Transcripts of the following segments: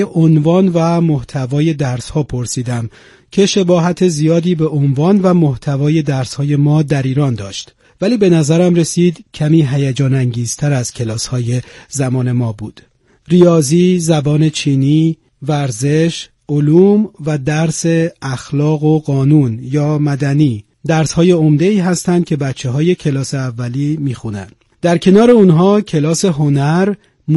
عنوان و محتوای درس‌ها پرسیدم که شباهت زیادی به عنوان و محتوای درس‌های ما در ایران داشت، ولی به نظرم رسید کمی هیجان انگیزتر از کلاس‌های زمان ما بود. ریاضی، زبان چینی، ورزش، علوم و درس اخلاق و قانون یا مدنی درس‌های عمده‌ای هستند که بچه‌های کلاس اولی می‌خونن. در کنار اونها کلاس هنر،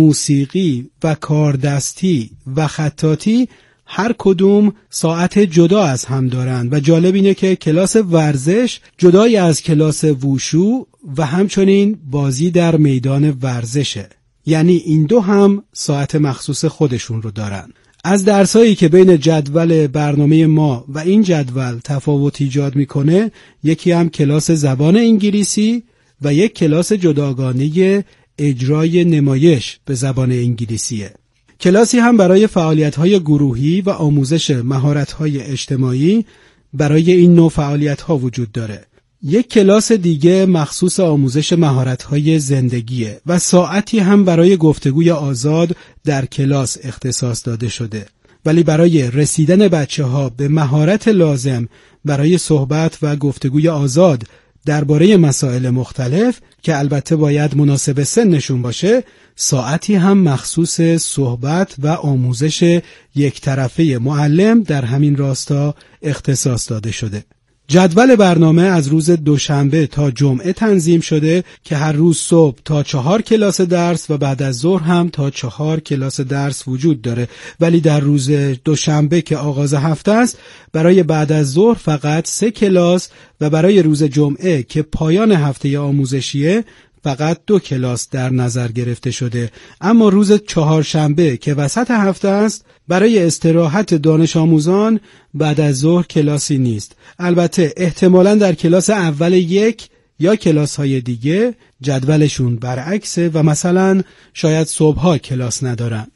موسیقی و کاردستی و خطاطی هر کدوم ساعت جدا از هم دارند و جالب اینه که کلاس ورزش جدای از کلاس ووشو و همچنین بازی در میدان ورزشه، یعنی این دو هم ساعت مخصوص خودشون رو دارن. از درسایی که بین جدول برنامه ما و این جدول تفاوت ایجاد میکنه، یکی هم کلاس زبان انگلیسی و یک کلاس جداگانه اجرای نمایش به زبان انگلیسیه. کلاسی هم برای فعالیت‌های گروهی و آموزش مهارت‌های اجتماعی برای این نوع فعالیت‌ها وجود داره. یک کلاس دیگه مخصوص آموزش مهارت‌های زندگیه و ساعتی هم برای گفتگوی آزاد در کلاس اختصاص داده شده. ولی برای رسیدن بچه‌ها به مهارت لازم برای صحبت و گفتگوی آزاد درباره مسائل مختلف که البته باید مناسب سنشون باشه، ساعتی هم مخصوص صحبت و آموزش یک طرفه معلم در همین راستا اختصاص داده شده. جدول برنامه از روز دوشنبه تا جمعه تنظیم شده که هر روز صبح تا 4 کلاس درس و بعد از ظهر هم تا 4 کلاس درس وجود داره، ولی در روز دوشنبه که آغاز هفته است برای بعد از ظهر فقط 3 کلاس و برای روز جمعه که پایان هفته آموزشیه فقط 2 کلاس در نظر گرفته شده. اما روز چهارشنبه که وسط هفته است برای استراحت دانش آموزان بعد از ظهر کلاسی نیست. البته احتمالاً در کلاس اول یک یا کلاس های دیگه جدولشون برعکسه و مثلا شاید صبحها کلاس ندارن.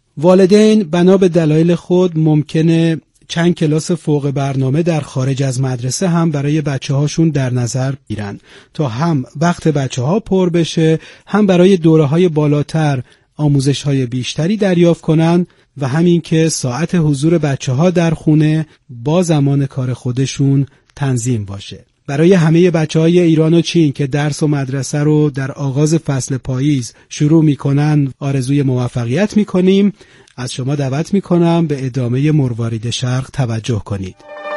والدین بنا به دلایل خود ممکنه چند کلاس فوق برنامه در خارج از مدرسه هم برای بچه هاشون در نظر بگیرن تا هم وقت بچه ها پر بشه، هم برای دوره های بالاتر آموزش های بیشتری دریافت کنن و همین که ساعت حضور بچه ها در خونه با زمان کار خودشون تنظیم باشه. برای همه بچه‌های ایران و چین که درس و مدرسه رو در آغاز فصل پاییز شروع میکنن آرزوی موفقیت میکنیم. از شما دعوت میکنم به ادامه مروارید شرق توجه کنید.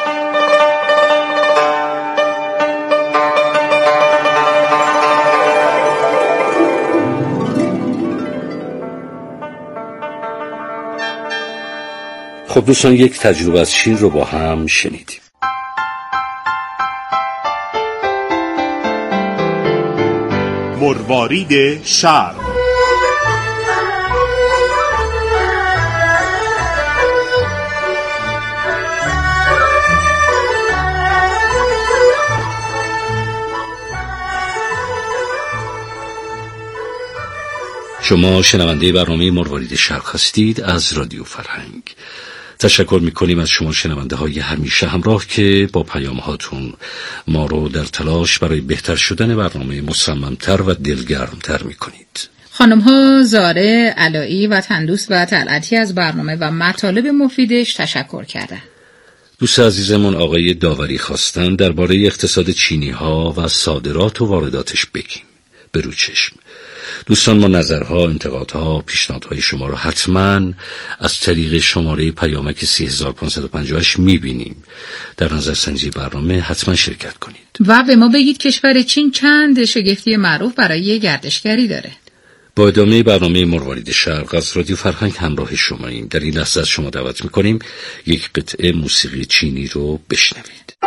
خب دوستان، یک تجربه از چین رو با هم شنیدیم. مروارید شرق. شما شنونده برنامه مروارید شرق هستید از رادیو فرهنگ. تشکر میکنیم از شما شنونده های همیشه همراه که با پیام هاتون ما رو در تلاش برای بهتر شدن برنامه مصممتر و دلگرمتر میکنید. خانم ها زاره، علایی و تندوس و طلعتی از برنامه و مطالب مفیدش تشکر کردن. دوست عزیزمون آقای داوری خواستن درباره اقتصاد چینی ها و صادرات و وارداتش بگیم. برو چشم. دوستان، ما نظرها، انتقادها، پیشنهادهای شما رو حتما از طریق شماره پیامک 3558 میبینیم. در نظرسنجی برنامه حتما شرکت کنید و به ما بگید کشور چین چند شگفتی معروف برای گردشگری داره. با ادامه برنامه مروارید شرق از رادیو فرهنگ همراه شماییم. در این لحظه از شما دعوت میکنیم یک قطعه موسیقی چینی رو بشنوید.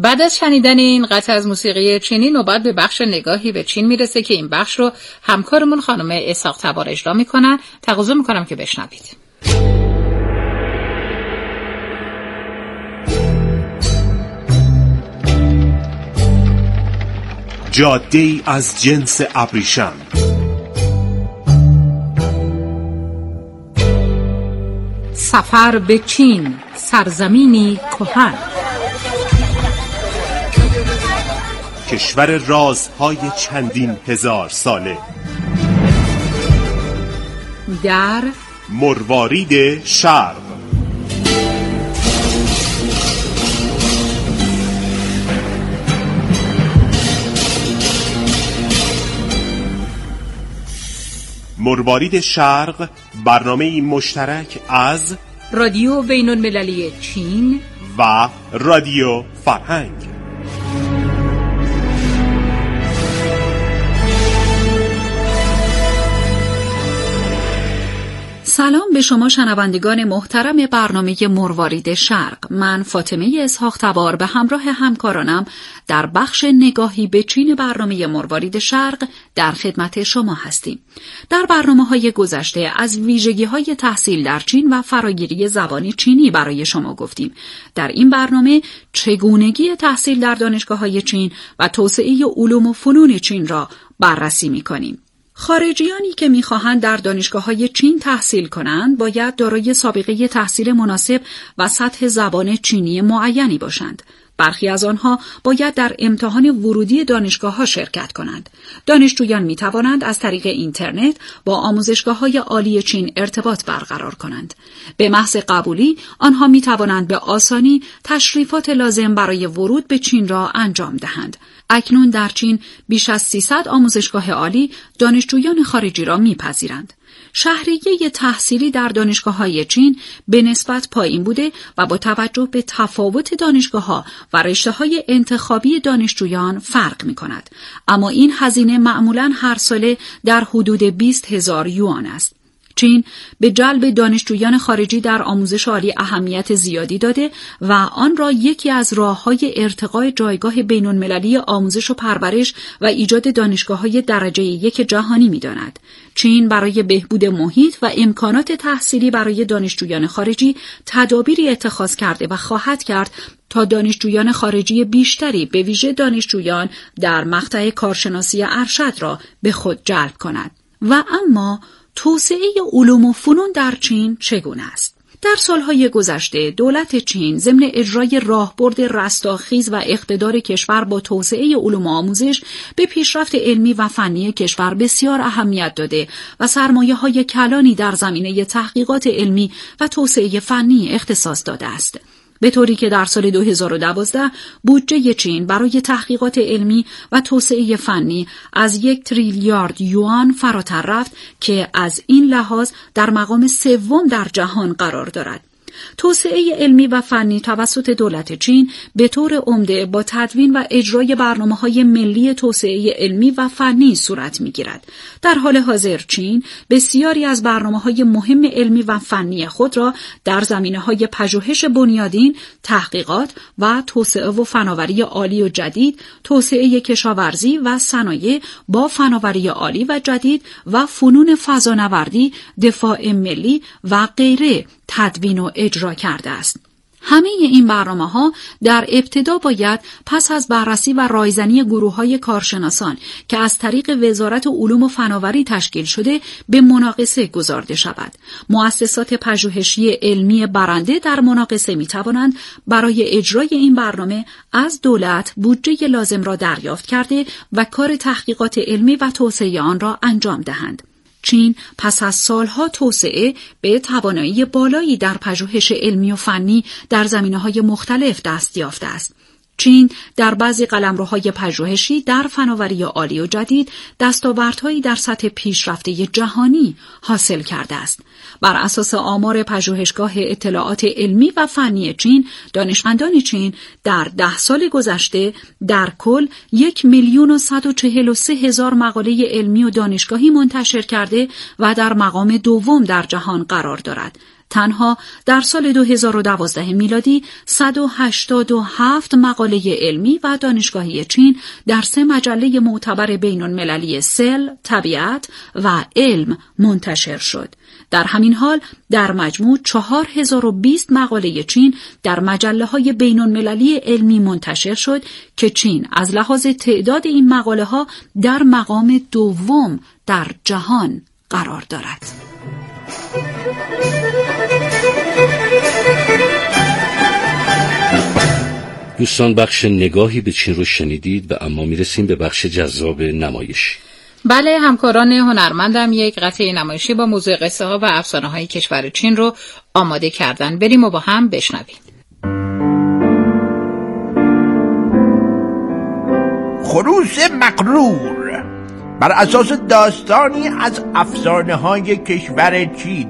بعد از شنیدن این قطعه از موسیقی چینی نوبت به بخش نگاهی به چین میرسه که این بخش رو همکارمون خانم اسحاق تبار اجرا میکنن. تقاضا میکنم که بشنوید. جاده‌ای از جنس ابریشم، سفر به چین، سرزمینی کهن، کشور رازهای چندین هزار ساله، در مروارید شرق. مروارید شرق برنامه‌ای مشترک از رادیو بین‌المللی چین و رادیو فرهنگ. سلام به شما شنوندگان محترم برنامه مروارید شرق. من فاطمه اسحاق تبار به همراه همکارانم در بخش نگاهی به چین برنامه مروارید شرق در خدمت شما هستیم. در برنامه‌های گذشته از ویژگی‌های تحصیل در چین و فراگیری زبان چینی برای شما گفتیم. در این برنامه چگونگی تحصیل در دانشگاه‌های چین و توسعه علوم و فنون چین را بررسی می‌کنیم. خارجیانی که می‌خواهند در دانشگاه‌های چین تحصیل کنند باید دارای سابقه تحصیل مناسب و سطح زبان چینی معینی باشند. برخی از آنها باید در امتحان ورودی دانشگاه‌ها شرکت کنند. دانشجویان می‌توانند از طریق اینترنت با آموزشگاه‌های عالی چین ارتباط برقرار کنند. به محض قبولی آنها می‌توانند به آسانی تشریفات لازم برای ورود به چین را انجام دهند. اکنون در چین بیش از 300 آموزشگاه عالی دانشجویان خارجی را می‌پذیرند. شهریه تحصیلی در دانشگاه‌های چین به نسبت پایین بوده و با توجه به تفاوت دانشگاه‌ها و رشته‌های انتخابی دانشجویان فرق می‌کند. اما این هزینه معمولاً هر ساله در حدود 20,000 یوان است. چین به جلب دانشجویان خارجی در آموزش عالی اهمیت زیادی داده و آن را یکی از راه‌های ارتقای جایگاه بین‌المللی آموزش و پرورش و ایجاد دانشگاه‌های درجه 1 جهانی می‌داند. چین برای بهبود محیط و امکانات تحصیلی برای دانشجویان خارجی تدابیری اتخاذ کرده و خواهد کرد تا دانشجویان خارجی بیشتری به ویژه دانشجویان در مقطع کارشناسی ارشد را به خود جلب کند. و اما توسعه علوم و فنون در چین چگونه است؟ در سالهای گذشته دولت چین ضمن اجرای راهبرد رستاخیز و اقتدار کشور با توسعه علوم و آموزش به پیشرفت علمی و فنی کشور بسیار اهمیت داده و سرمایه‌های کلانی در زمینه تحقیقات علمی و توسعه فنی اختصاص داده است. به طوری که در سال 2012 بودجه چین برای تحقیقات علمی و توسعه فنی از 1 تریلیارد یوان فراتر رفت که از این لحاظ در مقام سوم در جهان قرار دارد. توسعه علمی و فنی توسط دولت چین به طور عمده با تدوین و اجرای برنامه‌های ملی توسعه علمی و فنی صورت می‌گیرد. در حال حاضر چین بسیاری از برنامه‌های مهم علمی و فنی خود را در زمینه‌های پژوهش بنیادین، تحقیقات و توسعه و فناوری عالی و جدید، توسعه کشاورزی و صنایع با فناوری عالی و جدید و فنون فضانوردی، دفاع ملی و غیره تدوین و اجرا کرده است. همه این برنامه‌ها در ابتدا باید پس از بررسی و رایزنی گروه‌های کارشناسان که از طریق وزارت علوم و فناوری تشکیل شده به مناقصه گذارده شود. مؤسسات پژوهشی علمی برنده در مناقصه می‌توانند برای اجرای این برنامه از دولت بودجه لازم را دریافت کرده و کار تحقیقات علمی و توسعه آن را انجام دهند. چین پس از سالها توسعه به توانایی بالایی در پژوهش علمی و فنی در زمینه‌های مختلف دست یافته است. چین در بعضی قلمروهای پژوهشی در فناوری عالی و جدید دستاوردهایی در سطح پیشرفته جهانی حاصل کرده است. بر اساس آمار پژوهشگاه اطلاعات علمی و فنی چین، دانشمندان چین در 10 سال گذشته در کل 1,143,000 مقاله علمی و دانشگاهی منتشر کرده و در مقام دوم در جهان قرار دارد. تنها در سال 2012 میلادی 187 مقاله علمی و دانشگاهی چین در 3 مجله معتبر بین‌المللی سل، طبیعت و علم منتشر شد. در همین حال در مجموع 4020 مقاله چین در مجله‌های بین‌المللی علمی منتشر شد که چین از لحاظ تعداد این مقاله‌ها در مقام دوم در جهان قرار دارد. دوستان، بخش نگاهی به چین رو شنیدید و اما میرسیم به بخش جذاب نمایشی. بله، همکاران هنرمندم یک قطعه نمایشی با موضوع قصه ها و افسانه های کشور چین رو آماده کردن. بریم و با هم بشنویم. خروس مغرور بر اساس داستانی از افسانه های کشور چین.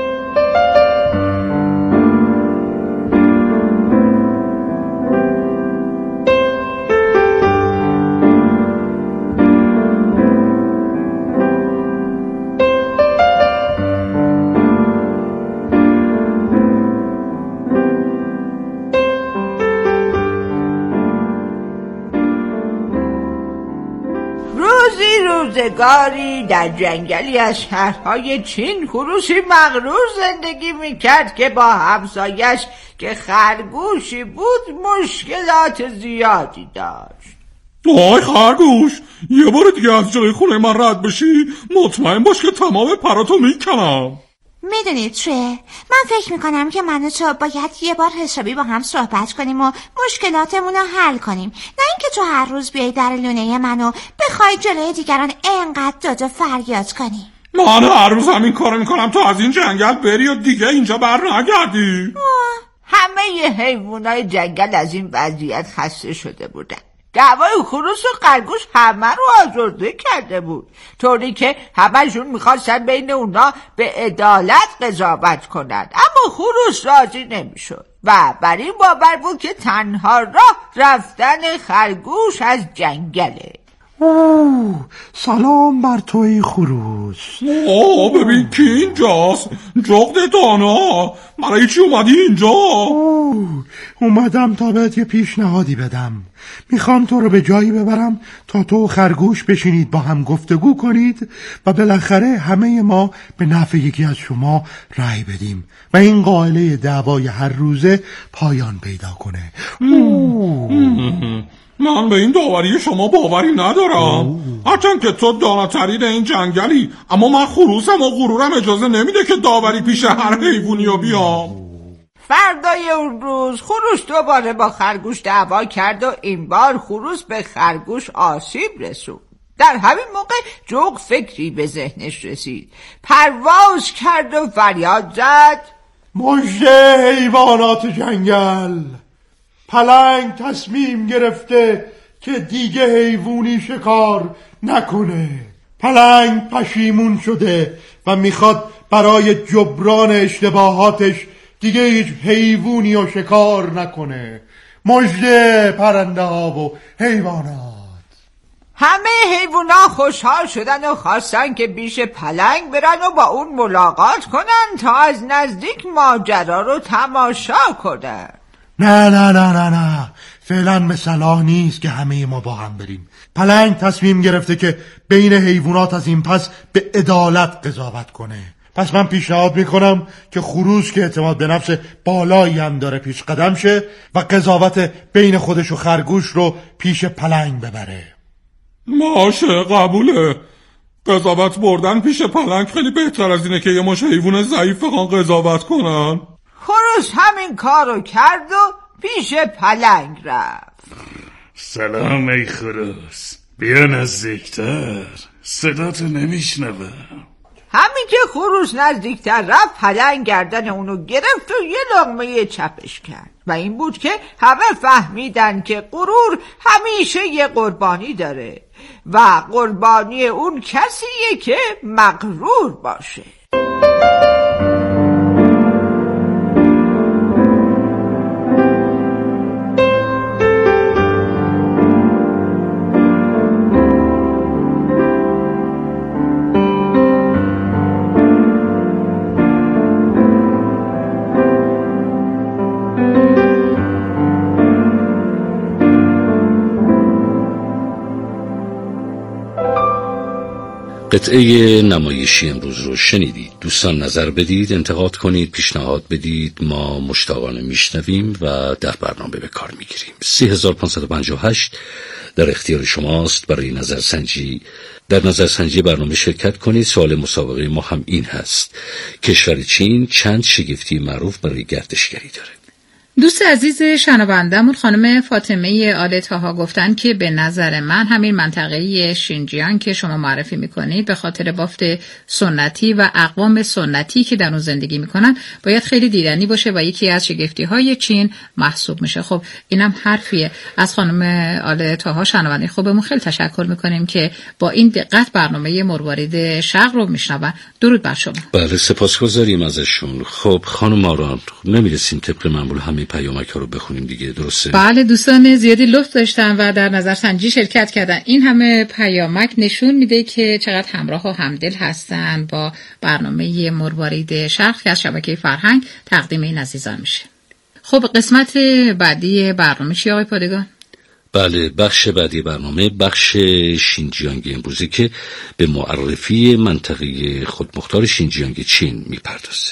روزگاری در جنگلی از شهرهای چین خروسی مغرور زندگی میکرد که با همسایش که خرگوشی بود مشکلات زیادی داشت. آی خرگوش، یه بار دیگه از جای خونه من رد بشی مطمئن باش که تمام پراتو میکنم. میدونید چه؟ من فکر میکنم که من و تو باید یه بار حسابی با هم صحبت کنیم و مشکلاتمون رو حل کنیم، نه اینکه تو هر روز بیای در لونه منو بخوای جلوی دیگران انقدر داد و فریاد کنی. من هر روز همین کارو میکنم تو از این جنگل بری و دیگه اینجا بر نگردی. همه حیوانای جنگل از این وضعیت خسته شده بودن. دعوای خروس و خرگوش همه رو آزرده کرده بود، طوری که همه‌شون میخواستن بین اونا به عدالت قضاوت کنند، اما خروس راضی نمیشد و بر این باور بود که تنها راه رفتن خرگوش از جنگله. سلام بر توی خروس. ببین کی اینجاست؟ جغد دانا، برای چی اومدی اینجا؟ اومدم تا بهت یه پیشنهادی بدم. میخوام تو رو به جایی ببرم تا تو و خرگوش بشینید با هم گفتگو کنید و بالاخره همه ما به نفع یکی از شما رأی بدیم و این قائله دعوای هر روزه پایان پیدا کنه. من به این داوری شما باوری ندارم. هرچند که تو داناترین این جنگلی، اما من خروسم و غرورم اجازه نمیده که داوری پیش هر حیوانی رو بیام. فردای اون روز خروس دوباره با خرگوش دعوا کرد و این بار خروس به خرگوش آسیب رسوند. در همین موقع جغد فکری به ذهنش رسید، پرواز کرد و فریاد زد: مژده حیوانات جنگل، پلنگ تصمیم گرفته که دیگه حیوانی شکار نکنه. پلنگ پشیمون شده و میخواد برای جبران اشتباهاتش دیگه هیچ حیوانی رو شکار نکنه. مژده پرنده ها و حیوانات. همه حیوونا خوشحال شدن و خواستن که پیش پلنگ برن و با اون ملاقات کنن تا از نزدیک ماجرا رو تماشا کنن. نه فعلا به صلاح نیست که همه ما با هم بریم. پلنگ تصمیم گرفته که بین حیوانات از این پس به عدالت قضاوت کنه. پس من پیشنهاد میکنم که خروس که اعتماد به نفس بالایی هم داره پیش قدم شه و قضاوت بین خودش و خرگوش رو پیش پلنگ ببره. ماشه، قبوله. قضاوت بردن پیش پلنگ خیلی بهتر از اینه که یه مش حیوان ضعیف بخوان قضاوت کنن. خروس همین کارو کرد و پیش پلنگ رفت. سلام ای خروس، بیا نزدیکتر، صداتو نمیشنوم. همین که خروس نزدیکتر رفت پلنگ گردن اونو گرفت و یه لقمه چپش کرد و این بود که همه فهمیدن که غرور همیشه یه قربانی داره و قربانی اون کسیه که مغرور باشه. قطعه نمایشی امروز رو شنیدید. دوستان نظر بدید، انتقاد کنید، پیشنهاد بدید. ما مشتاقانه میشنویم و در برنامه به کار میگیریم. 3558 در اختیار شماست برای نظرسنجی. در نظرسنجی برنامه شرکت کنید. سوال مسابقه ما هم این هست: کشور چین چند شگفتی معروف برای گردشگری داره؟ دوست عزیز شنوندمون خانم فاطمه آل طاها گفتن که به نظر من همین منطقه شینجیانگ که شما معرفی میکنید به خاطر بافت سنتی و اقوام سنتی که در اون زندگی میکنن باید خیلی دیدنی باشه و یکی از شگفتی های چین محسوب میشه. خب اینم حرفیه از خانم آل طاها شنونده خوبمون. خیلی تشکر میکنیم که با این دقت برنامه مروارید شرق رو میشنون. درود بر شما. بله سپاسگزاریم ازشون. خب خانم آران، نمیرسیم طبق معمول همه پیامک ها رو بخونیم دیگه، درسته؟ بله دوستان زیادی لطف داشتن و در نظرسنجی شرکت کردن. این همه پیامک نشون میده که چقدر همراه و همدل هستن با برنامه مروارید شرق که از شبکه فرهنگ تقدیم این عزیزان میشه. خب قسمت بعدی برنامه چی آقای پادگان؟ بله، بخش بعدی برنامه بخش شینجیانگ امروزی که به معرفی منطقه خودمختار شینجیانگ چین میپردازه.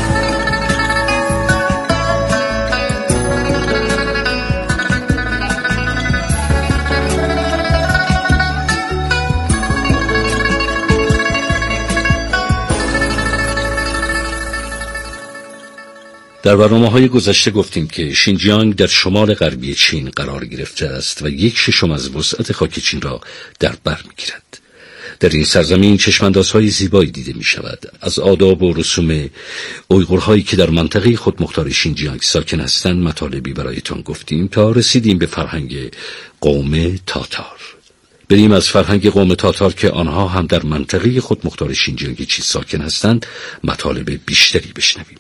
در برنامه‌های گذشته گفتیم که شینجیانگ در شمال غربی چین قرار گرفته است و 1/6 از وسعت خاک چین را در بر می‌گیرد. در این سرزمین چشماندازهای زیبایی دیده می‌شود. از آداب و رسوم اویغورهایی که در منطقه خودمختار شینجیانگ ساکن هستند مطالبی برایتان گفتیم تا رسیدیم به فرهنگ قوم تاتار. بریم از فرهنگ قوم تاتار که آنها هم در منطقه خودمختار شینجیانگ چین ساکن هستند مطالب بیشتری بشنویم.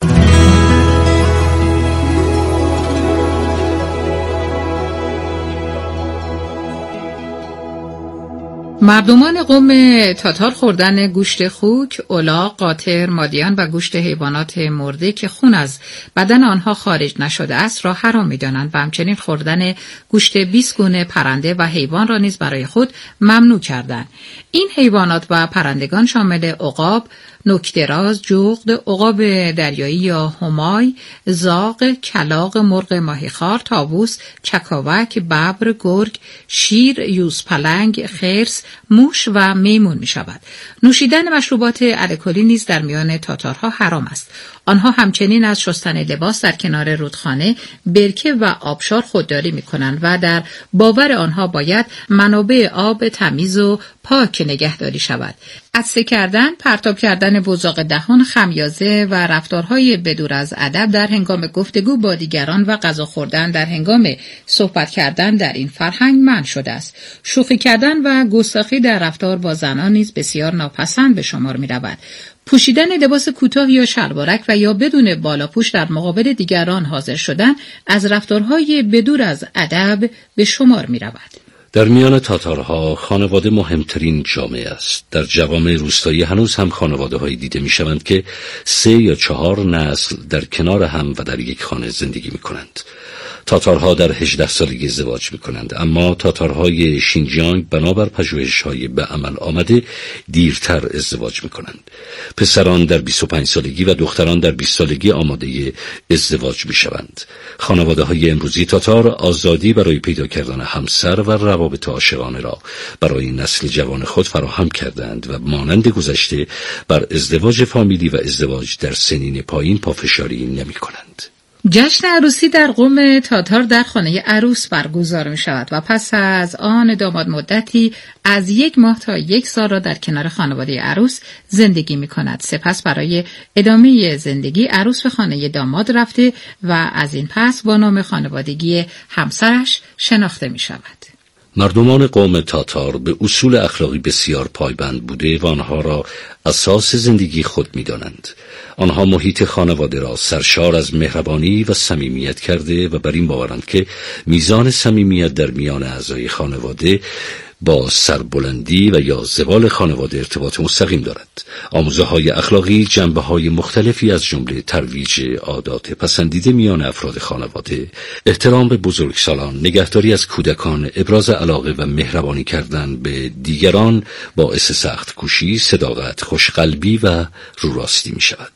مردمان قوم تاتار خوردن گوشت خوک، الاغ، قاطر، مادیان و گوشت حیوانات مرده که خون از بدن آنها خارج نشده است را حرام می‌دانند و همچنین خوردن گوشت 20 گونه پرنده و حیوان را نیز برای خود ممنوع کردند. این حیوانات و پرندگان شامل عقاب، نوک‌دراز، جغد، عقاب دریایی یا همای، زاغ، کلاغ، مرغ ماهیخوار، طاووس، چکاوک، ببر، گرگ، شیر، یوزپلنگ، خرس، موش و میمون می شود. نوشیدن مشروبات الکلی نیز در میان تاتارها حرام است. آنها همچنین از شستن لباس در کنار رودخانه، برکه و آبشار خودداری می کنند و در باور آنها باید منابع آب تمیز و پاک نگهداری شود. عطسه کردن، پرتاب کردن بزاق دهان، خمیازه و رفتارهای بدور از ادب در هنگام گفتگو با دیگران و غذا خوردن در هنگام صحبت کردن در این فرهنگ منع شده است. شوخی کردن و گستاخی در رفتار با زنان نیز بسیار ناپسند به شمار می رود. پوشیدن لباس کوتاه یا شلوارک و یا بدون بالاپوش در مقابل دیگران حاضر شدن از رفتارهای بدور از ادب به شمار می رود. در میان تاتارها خانواده مهمترین جامعه است. در جوامع روستایی هنوز هم خانواده‌هایی دیده می‌شوند که 3 یا 4 نسل در کنار هم و در یک خانه زندگی می‌کنند. تاتارها در 18 سالگی ازدواج می‌کنند، اما تاتارهای شینجیانگ بنابر پژوهش‌های به عمل آمده دیرتر ازدواج می‌کنند. پسران در 25 سالگی و دختران در 20 سالگی آماده ازدواج می‌شوند. خانواده‌های امروزی تاتار آزادی برای پیدا کردن همسر و روابط عاشقانه را برای نسل جوان خود فراهم کردند و مانند گذشته بر ازدواج فامیلی و ازدواج در سنین پایین پافشاری نمی‌کنند. جشن عروسی در قوم تاتار در خانه عروس برگزار می شود و پس از آن داماد مدتی از 1 ماه تا 1 سال را در کنار خانواده عروس زندگی می کند. سپس برای ادامه زندگی عروس به خانه داماد رفته و از این پس با نام خانوادگی همسرش شناخته می شود. مردمان قوم تاتار به اصول اخلاقی بسیار پایبند بوده و آنها را اساس زندگی خود می‌دانند. آنها محیط خانواده را سرشار از مهربانی و صمیمیت کرده و بر این باورند که میزان صمیمیت در میان اعضای خانواده با سربلندی و یا زوال خانواده ارتباط مستقیم دارد. آموزه‌های اخلاقی جنبه‌های مختلفی از جمله ترویج عادات پسندیده میان افراد خانواده، احترام به بزرگسالان، نگهداری از کودکان، ابراز علاقه و مهربانی کردن به دیگران باعث سخت کوشی، صداقت، خوشقلبی و روراستی می شود.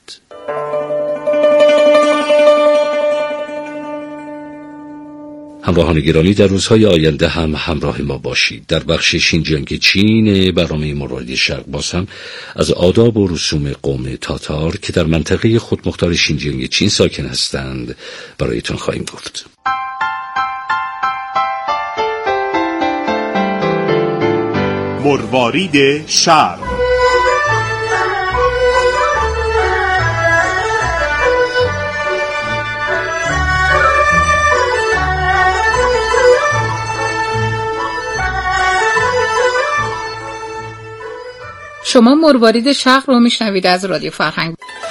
همراهان گرامی، در روزهای آینده هم همراه ما باشید. در بخش شینجیانگ چین برنامه مروارید شرق باز هم از آداب و رسوم قوم تاتار که در منطقه خودمختار شینجیانگ چین ساکن هستند برایتان خواهیم گفت. مروارید شرق. شما مروارید شرق رو میشنوید از رادیو فرهنگ.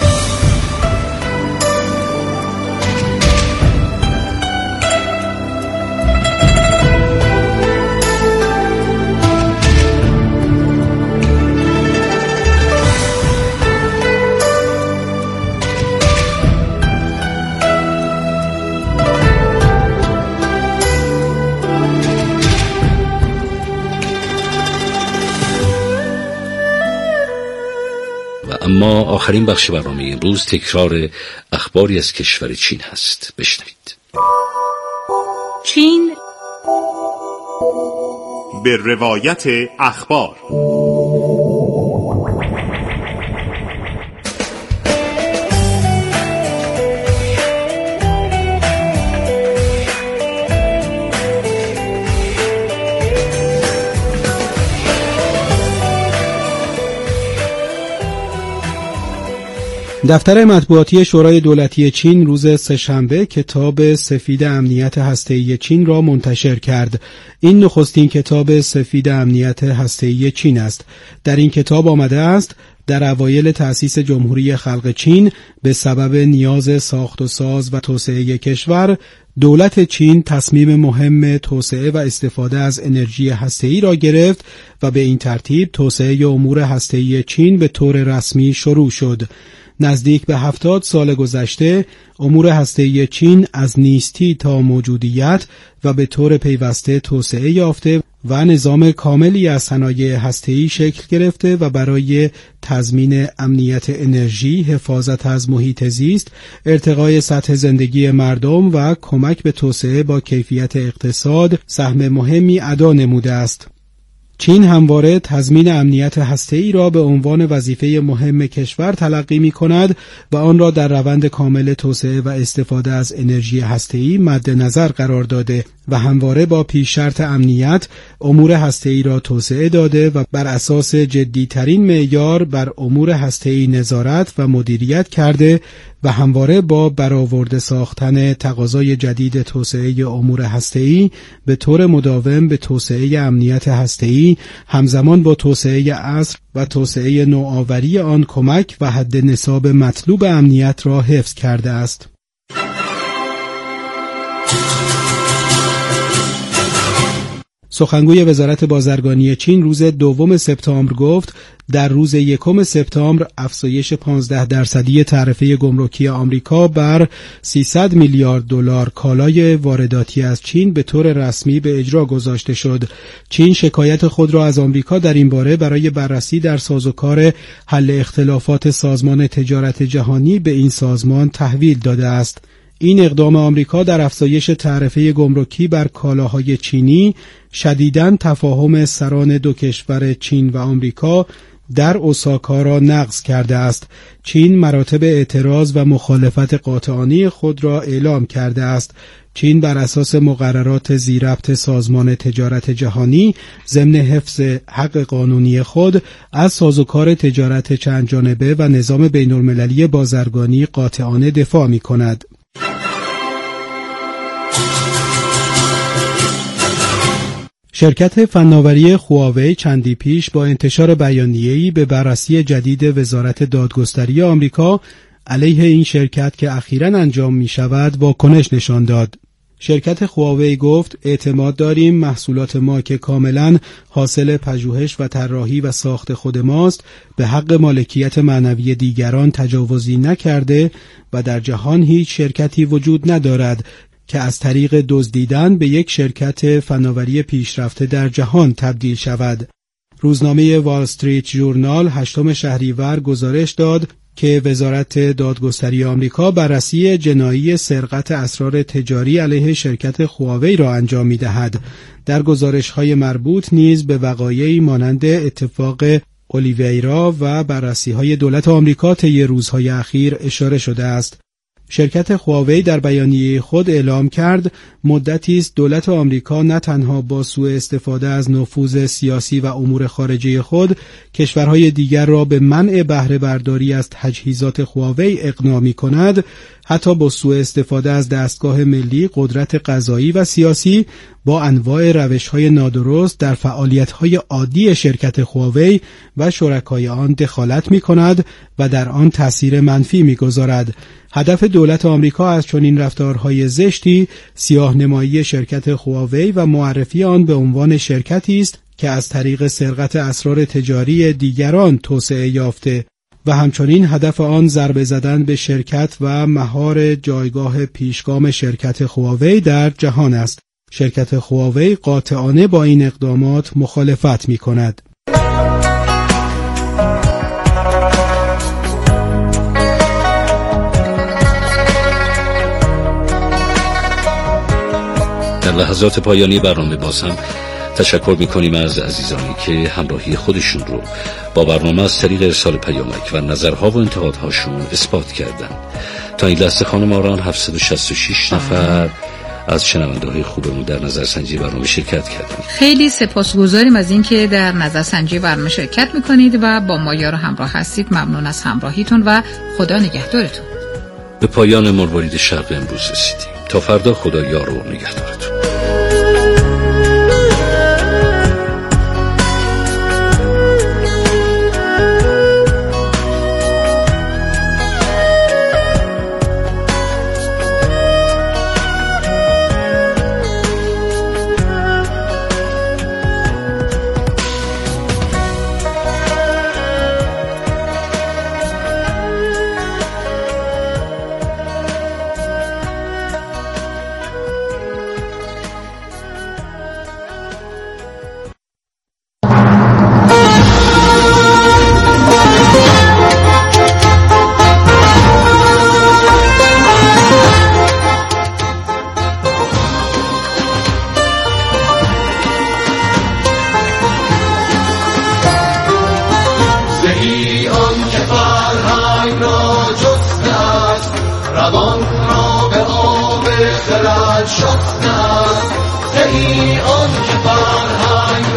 اما آخرین بخش برنامه امروز تکرار اخباری از کشور چین هست. بشنوید. چین به روایت اخبار. دفتر مطبوعاتی شورای دولتی چین روز سه‌شنبه کتاب سفید امنیت هسته‌ای چین را منتشر کرد. این نخستین کتاب سفید امنیت هسته‌ای چین است. در این کتاب آمده است در اوایل تأسیس جمهوری خلق چین به سبب نیاز ساخت و ساز و توسعه کشور، دولت چین تصمیم مهم توسعه و استفاده از انرژی هسته‌ای را گرفت و به این ترتیب توسعه امور هسته‌ای چین به طور رسمی شروع شد. نزدیک به 70 سال گذشته امور هسته‌ای چین از نیستی تا موجودیت و به طور پیوسته توسعه یافته و نظام کاملی از صنایع هسته‌ای شکل گرفته و برای تضمین امنیت انرژی، حفاظت از محیط زیست، ارتقای سطح زندگی مردم و کمک به توسعه با کیفیت اقتصاد سهم مهمی ادا نموده است. چین همواره تضمین امنیت هسته‌ای را به عنوان وظیفه مهم کشور تلقی می‌کند و آن را در روند کامل توسعه و استفاده از انرژی هسته‌ای مد نظر قرار داده و همواره با پیش شرط امنیت امور هسته‌ای را توسعه داده و بر اساس جدی‌ترین معیار بر امور هسته‌ای نظارت و مدیریت کرده و همواره با برآورده ساختن تقاضای جدید توسعه امور هسته‌ای به طور مداوم به توسعه امنیت هسته‌ای همزمان با توسعه عصر و توسعه نوآوری آن کمک و حد نصاب مطلوب امنیت را حفظ کرده است. سخنگوی وزارت بازرگانی چین روز 2 سپتامبر گفت در روز 1 سپتامبر افزایش 15% تعرفه گمرکی آمریکا بر 300 میلیارد دلار کالای وارداتی از چین به طور رسمی به اجرا گذاشته شد. چین شکایت خود را از آمریکا در این باره برای بررسی در سازوکار حل اختلافات سازمان تجارت جهانی به این سازمان تحویل داده است. این اقدام آمریکا در افزایش تعرفه گمرکی بر کالاهای چینی شدیداً تفاهم سران دو کشور چین و آمریکا در اوساکا را نقض کرده است. چین مراتب اعتراض و مخالفت قاطعانه خود را اعلام کرده است. چین بر اساس مقررات ذی‌ربط سازمان تجارت جهانی ضمن حفظ حق قانونی خود از سازوکار تجارت چند جانبه و نظام بین‌المللی بازرگانی قاطعانه دفاع می‌کند. شرکت فناوری هواوی چندی پیش با انتشار بیانیه‌ای به بررسی جدید وزارت دادگستری آمریکا علیه این شرکت که اخیراً انجام می‌شود واکنش نشان داد. شرکت هواوی گفت اعتماد داریم محصولات ما که کاملاً حاصل پژوهش و طراحی و ساخت خود ماست به حق مالکیت معنوی دیگران تجاوزی نکرده و در جهان هیچ شرکتی وجود ندارد که از طریق دزدیدن به یک شرکت فناوری پیشرفته در جهان تبدیل شود. روزنامه وال استریت ژورنال 8 شهریور گزارش داد که وزارت دادگستری آمریکا بررسی جنایی سرقت اسرار تجاری علیه شرکت هواوی را انجام می‌دهد. در گزارش‌های مربوط نیز به وقایعی مانند اتفاق اولیویرا و بررسی‌های دولت آمریکا طی روزهای اخیر اشاره شده است. شرکت هواوی در بیانیه خود اعلام کرد مدتی است دولت آمریکا نه تنها با سوء استفاده از نفوذ سیاسی و امور خارجه خود کشورهای دیگر را به منع بهره برداری از تجهیزات هواوی اقناع می‌کند، حتی با سوء استفاده از دستگاه ملی قدرت قضایی و سیاسی با انواع روش‌های نادرست در فعالیت‌های عادی شرکت هواوی و شرکای آن دخالت می‌کند و در آن تأثیر منفی می‌گذارد. هدف دولت آمریکا از چنین رفتارهای زشتی سیاه‌نمایی شرکت هواوی و معرفی آن به عنوان شرکتی است که از طریق سرقت اسرار تجاری دیگران توسعه یافته و همچنین هدف آن ضربه زدن به شرکت و مهار جایگاه پیشگام شرکت هواوی در جهان است. شرکت هواوی قاطعانه با این اقدامات مخالفت می‌کند. در لحظات پایانی برنامه باز هم تشکر می‌کنیم از عزیزانی که همراهی خودشون رو با برنامه از طریق ارسال پیامک و نظرها و انتقادهاشون اثبات کردند. تا این لحظه خانم آران 766 نفر از شنونده‌های خوبمون در نظرسنجی برنامه شرکت کردند. خیلی سپاسگزاریم از اینکه در نظرسنجی برنامه شرکت می‌کنید و با ما یار و همراه هستید. ممنون از همراهیتون و خدا نگهدارتون. به پایان مروارید شرق امروز رسیدیم. تا فردا خدا یار و نگهدارتون. روان را به آب خرد شستند، ای آن که فرهنگ